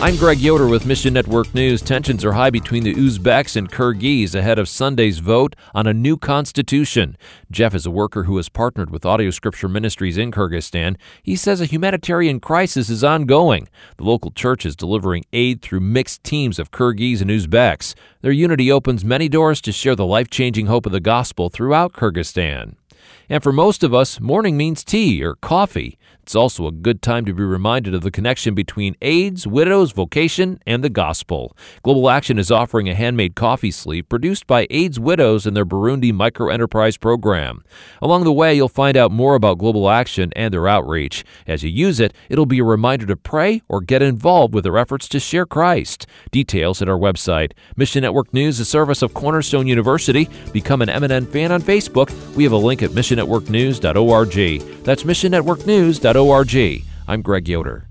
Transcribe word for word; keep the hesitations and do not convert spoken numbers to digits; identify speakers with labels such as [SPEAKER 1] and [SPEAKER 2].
[SPEAKER 1] I'm Greg Yoder with Mission Network News. Tensions are high between the Uzbeks and Kyrgyz ahead of Sunday's vote on a new constitution. Jeff is a worker who has partnered with Audio Scripture Ministries in Kyrgyzstan. He says a humanitarian crisis is ongoing. The local church is delivering aid through mixed teams of Kyrgyz and Uzbeks. Their unity opens many doors to share the life-changing hope of the gospel throughout Kyrgyzstan. And for most of us, morning means tea or coffee. It's also a good time to be reminded of the connection between AIDS, widows, vocation, and the gospel. Global Action is offering a handmade coffee sleeve produced by AIDS widows in their Burundi microenterprise program. Along the way, you'll find out more about Global Action and their outreach. As you use it, it'll be a reminder to pray or get involved with their efforts to share Christ. Details at our website. Mission Network News, a service of Cornerstone University. Become an M N N fan on Facebook. We have a link at mission network news dot org. That's mission network news dot org. I'm Greg Yoder.